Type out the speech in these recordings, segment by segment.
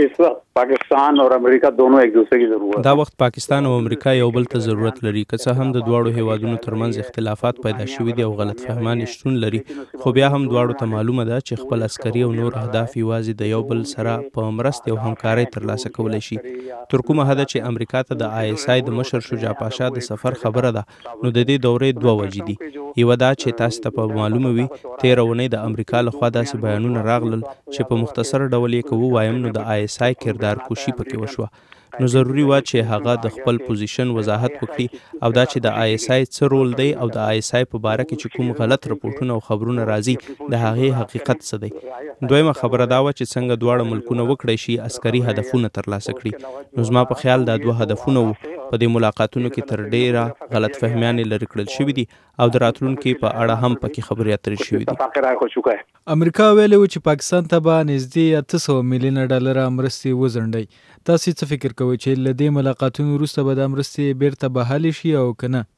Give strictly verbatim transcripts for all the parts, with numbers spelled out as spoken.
इस वक्त पाकिस्तान और अमेरिका दोनों एक दूसरे की जरूरत دا وخت پاکستان او امریکا یو بل ته ضرورت لري که څه هم د دواړو هیوادونو ترمنځ اختلافات پیدا شوي دي او غلط فهمانې شتون لري خو بیا هم دواړو ته معلومه ده چې خپل عسکري او نور اهداف یوازې د یو بل سره په مرستې او همکارۍ ترلاسه کولی شي تر کومه حده چې امریکا ته د آی اس آی د مشر شجاع پاشا د سفر خبره ده نو د دې دورې دوه وجې دي یوه دا چې تاسو ته په معلومه وي تېره اونۍ د امریکا لخوا داسې بیانونه راغلل چې په مختصر ډول یې که ووایم نو د آی اس آی کردار کوشي پکې وشوه نو ضروري وه چې هغه د خپل پوزیشن وضاحت وکړي او دا چې د آی اس آی څه رول دی او د آی اس آی په باره کې چې کوم غلط رپورټونه او خبرونه راځي د هغې حقیقت څه دی دویمه خبره دا وه چې څنګه دواړه ملکونه وکړی شي عسکري هدفونه ترلاسه کړي نو زما په خیال دا دوه هدفونه وو په دې ملاقاتونو کې تر ډیره غلط فهمیانې لرې کړل شوي دي او د راتلونکي په اړه هم پکې خبرې اترې شوي دي امریکا ویلي و چې پاکستان ته به نږدې اته سوه میلیونه ډالره مرستې وځنډوي تاسو څه فکر کوئ چې له دې ملاقاتونو وروسته به دا مرستې بیرته بحالې شي او که نه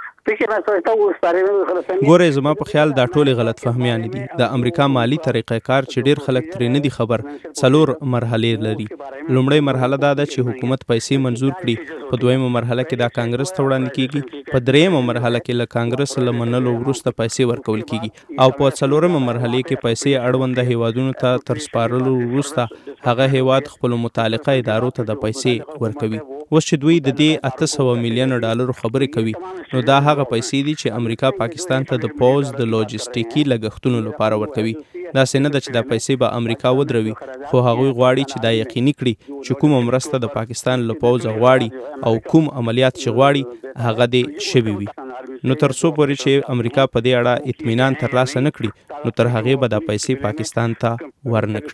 ګورئ زما په خیال دا ټولې غلط فهمیانې دي د امریکا مالی طریقه کار چې ډیر خلک ترې نه دي خبر څلور مرحلې لري لومړی مرحله دا ده چې حکومت پیسې منظور کړي په دویمه مرحله کې دا کانګرس ته وړاندې کیږي په دریمه مرحله کې له کانګرس له منلو وروسته پیسې ورکول کیږي او په څلورمه مرحله کې پیسې اړونده هیوادونو ته تر سپارلو وروسته هغه هیواد خپل متعلقه ادارو ته د پیسې ورکوي اوس چې دوی د دې اته سوه میلیونه ډالرو خبرې کوي نو دا هغه پیسې دي چې امریکا پاکستان ته د پوز د لوجستیکي لګښتونو لپاره ورکوي داسې نه ده چې دا پیسې به امریکا ودروي خو هغوی غواړي چې دا یقیني کړي چې کومه مرسته د پاکستان له پوځه غواړي او کوم عملیات چې غواړي هغه دې شوي وي نو تر څو پورې چې امریکا په دې اړه اطمینان ترلاسه نه کړي نو تر هغې به دا پیسې پاکستان ته ورنه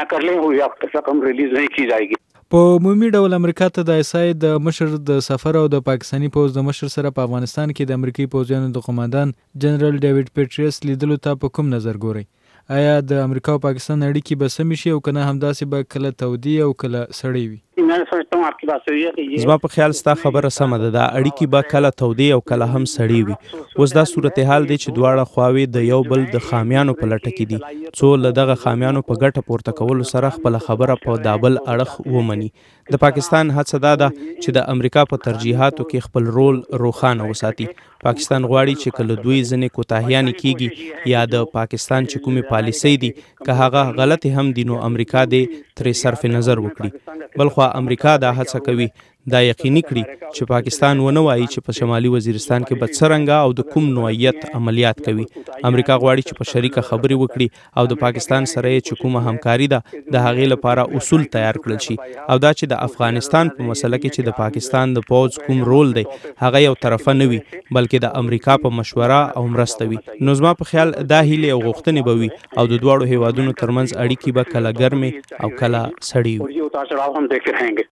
کړي په عمومي ډول امریکا ته د آی اس آی د مشر د سفر او د پاکستاني پوځ د مشر سره په افغانستان کې د امریکایي پوځیانو د قوماندان جنرال ډیوډ پیټریس لیدلو ته په کوم نظر ګورئ آیا د امریکا او پاکستان اړیکې به سمې شي او که نه همداسې به کله تودې او کله سړې وي زما په خیال ستا خبره سمه ده دا اړیکې به کله تودې او کله هم سړې وي اوس دا صورتحال دی چې دواړه خواوې د یو بل د خامیانو په لټه کې دي څو له دغه خامیانو په ګټه پورته کولو سره خپله خبره په دا بل اړخ ومني د پاکستان هڅه دا ده چې د امریکا په ترجیحاتو کې خپل رول روښانه وساتي پاکستان غواړي چې کله دوی ځینې کوتاهیانې کیږي یا د پاکستان چې کومې پالیسۍ دي که هغه غلطې هم دي نو امریکا دې ترې صرف نظر وکړي بلخوا امریکا دا هڅه کوي دا یقیني کړي چې پاکستان ونه وایي چې په شمالي وزیرستان کې به څرنګه او د کوم نوعیت عملیات کوي امریکا غواړي چې په شریکه خبرې وکړي او د پاکستان سره یې چې کومه همکاري ده د هغې لپاره اصول تیار کړل شي او دا چې د افغانستان په مسله کې چې د پاکستان د پوځ کوم رول دی هغه یو طرفه نه وي بلکې د امریکا په مشوره او مرسته وي نو زما په خیال دا هیلې او غوښتنې به وي او د دواړو هیوادونو ترمنځ اړیکې به کله ګرمې او کله سړې وي